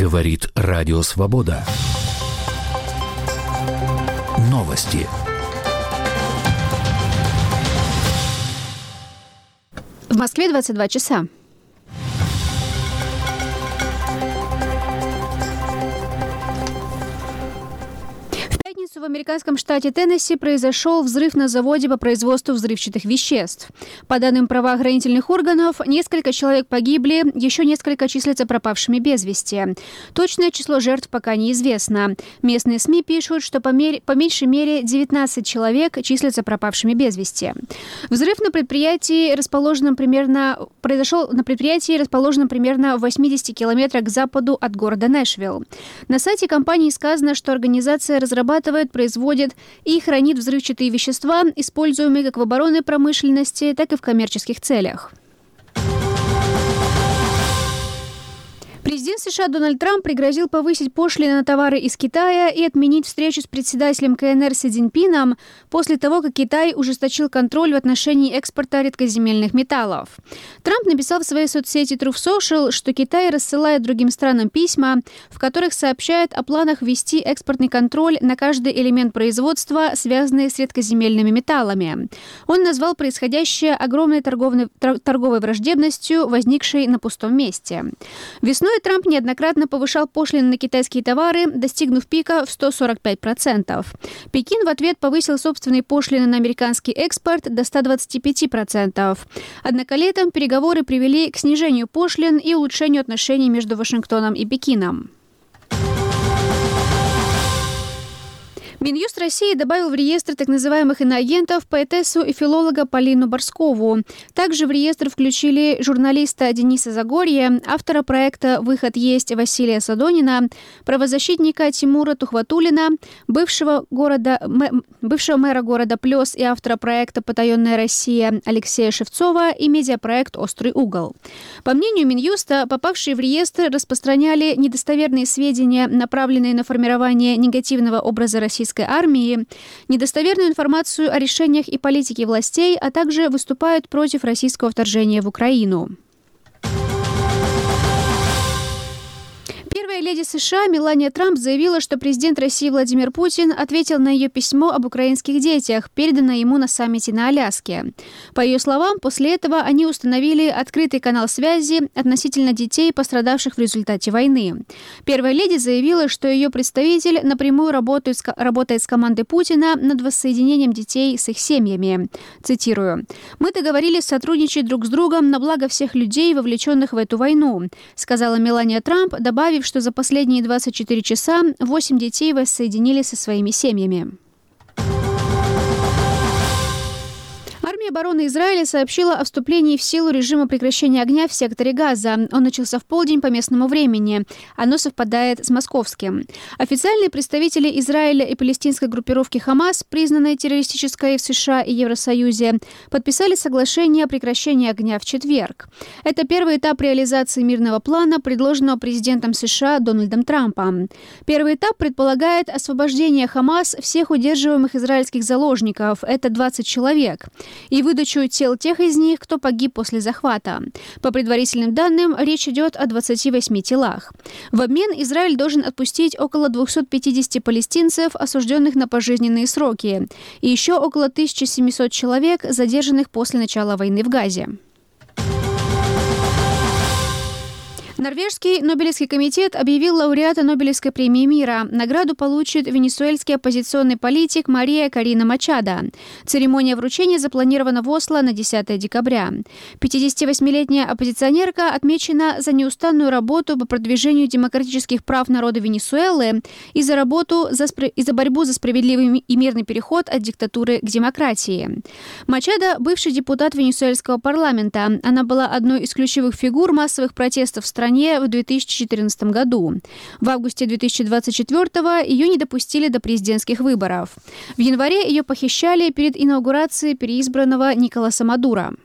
Говорит Радио Свобода. Новости. В Москве 22 часа. В американском штате Теннесси произошел взрыв на заводе по производству взрывчатых веществ. По данным правоохранительных органов, несколько человек погибли, еще несколько числятся пропавшими без вести. Точное число жертв пока неизвестно. Местные СМИ пишут, что по меньшей мере 19 человек числятся пропавшими без вести. Взрыв на предприятии, произошел на предприятии, расположенном примерно в 80 километрах к западу от города Нэшвилл. На сайте компании сказано, что организация разрабатывает, производит и хранит взрывчатые вещества, используемые как в оборонной промышленности, так и в коммерческих целях. Президент США Дональд Трамп пригрозил повысить пошлины на товары из Китая и отменить встречу с председателем КНР Си Цзиньпином после того, как Китай ужесточил контроль в отношении экспорта редкоземельных металлов. Трамп написал в своей соцсети Truth Social, что Китай рассылает другим странам письма, в которых сообщает о планах ввести экспортный контроль на каждый элемент производства, связанный с редкоземельными металлами. Он назвал происходящее огромной торговой враждебностью, возникшей на пустом месте. Весной Трамп неоднократно повышал пошлины на китайские товары, достигнув пика в 145%. Пекин в ответ повысил собственные пошлины на американский экспорт до 125%. Однако летом переговоры привели к снижению пошлин и улучшению отношений между Вашингтоном и Пекином. Минюст России добавил в реестр так называемых иноагентов поэтессу и филолога Полину Борскову. Также в реестр включили журналиста Дениса Загорья, автора проекта «Выход есть» Василия Садонина, правозащитника Тимура Тухватуллина, бывшего мэра города Плёс и автора проекта «Потаенная Россия» Алексея Шевцова и медиапроект «Острый угол». По мнению Минюста, попавшие в реестр распространяли недостоверные сведения, направленные на формирование негативного образа российской армии, недостоверную информацию о решениях и политике властей, а также выступают против российского вторжения в Украину. Первая леди США Мелания Трамп заявила, что президент России Владимир Путин ответил на ее письмо об украинских детях, переданное ему на саммите на Аляске. По ее словам, после этого они установили открытый канал связи относительно детей, пострадавших в результате войны. Первая леди заявила, что ее представитель напрямую работает с командой Путина над воссоединением детей с их семьями. Цитирую: «Мы договорились сотрудничать друг с другом на благо всех людей, вовлеченных в эту войну», сказала Мелания Трамп, добавив, что за последние 24 часа 8 детей воссоединились со своими семьями. Армия обороны Израиля сообщила о вступлении в силу режима прекращения огня в секторе Газа. Он начался в полдень по местному времени. Оно совпадает с московским. Официальные представители Израиля и палестинской группировки «Хамас», признанной террористической в США и Евросоюзе, подписали соглашение о прекращении огня в четверг. Это первый этап реализации мирного плана, предложенного президентом США Дональдом Трампом. Первый этап предполагает освобождение «Хамас» всех удерживаемых израильских заложников, это 20 человек, и выдачу тел тех из них, кто погиб после захвата. По предварительным данным, речь идет о 28 телах. В обмен Израиль должен отпустить около 250 палестинцев, осужденных на пожизненные сроки, и еще около 1700 человек, задержанных после начала войны в Газе. Норвежский Нобелевский комитет объявил лауреата Нобелевской премии мира. Награду получит венесуэльский оппозиционный политик Мария Корина Мачадо. Церемония вручения запланирована в Осло на 10 декабря. 58-летняя оппозиционерка отмечена за неустанную работу по продвижению демократических прав народа Венесуэлы и за борьбу за справедливый и мирный переход от диктатуры к демократии. Мачадо – бывший депутат венесуэльского парламента. Она была одной из ключевых фигур массовых протестов в стране в 2014 году. В августе 2024 ее не допустили до президентских выборов. В январе ее похищали перед инаугурацией переизбранного Николаса Мадуро.